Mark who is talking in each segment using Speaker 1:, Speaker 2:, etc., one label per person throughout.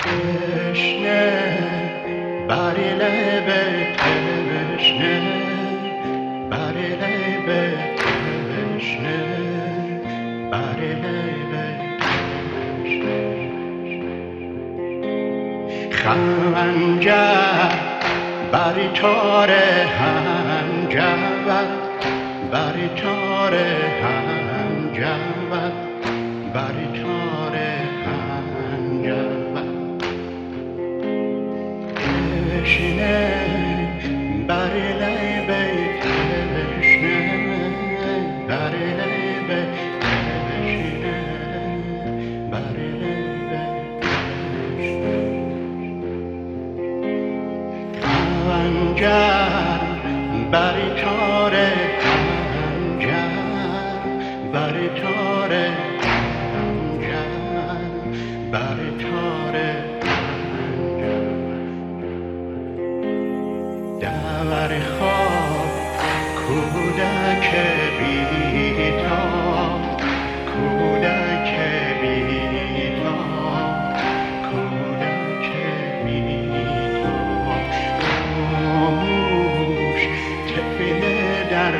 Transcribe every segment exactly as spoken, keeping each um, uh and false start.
Speaker 1: تشنه بر لب تشنه بر لب تشنه بر لب تشنه خنجر بر تار هنجر بر تار هنجر بر تار هنجر تشنه بر لب تشنه بر لب تشنه بر لب تشنه خنجر بر تار هنجر بر تار هنجر بر تار در خواب کودک بیدار کودک بیدار کودک بیدار خاموش طفل در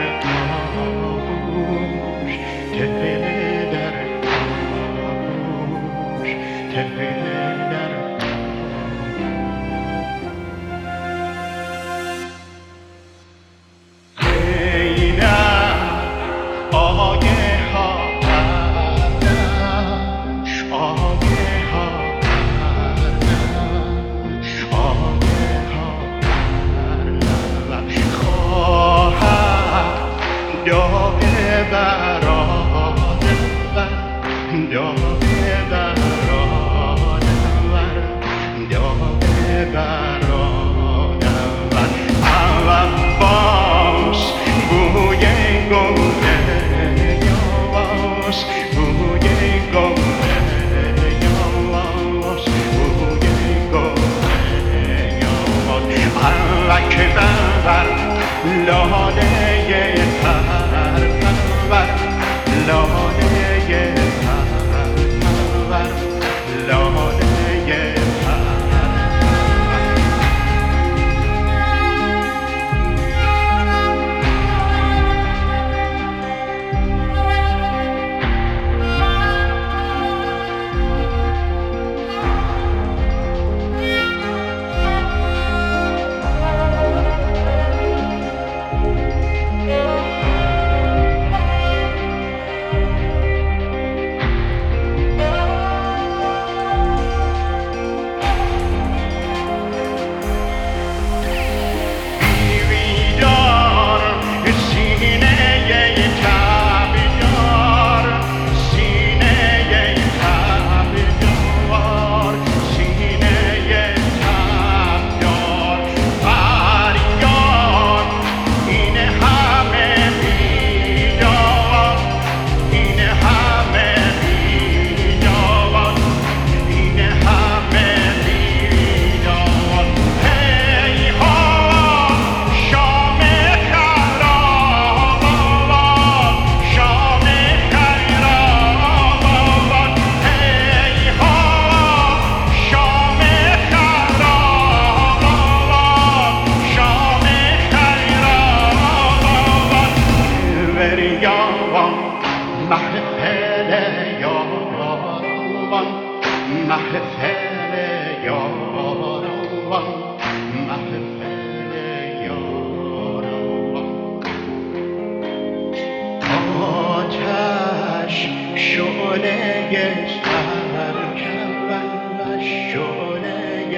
Speaker 1: آغوش طفل در آغوش طفل در داغ برادر داغ برادر داغ برادر عباس بوی گل یاس بوی گل یاس بوی گل یاس اکبر لاله لاله پرور لاله محفل یاران محفل یاران محفل یاران آتش شعله سرکش شعله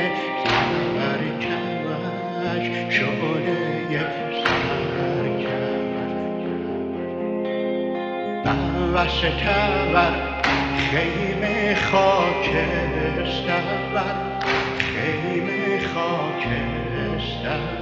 Speaker 1: سرکش شعله وستور خیمه خاکستر خیمه خاکستر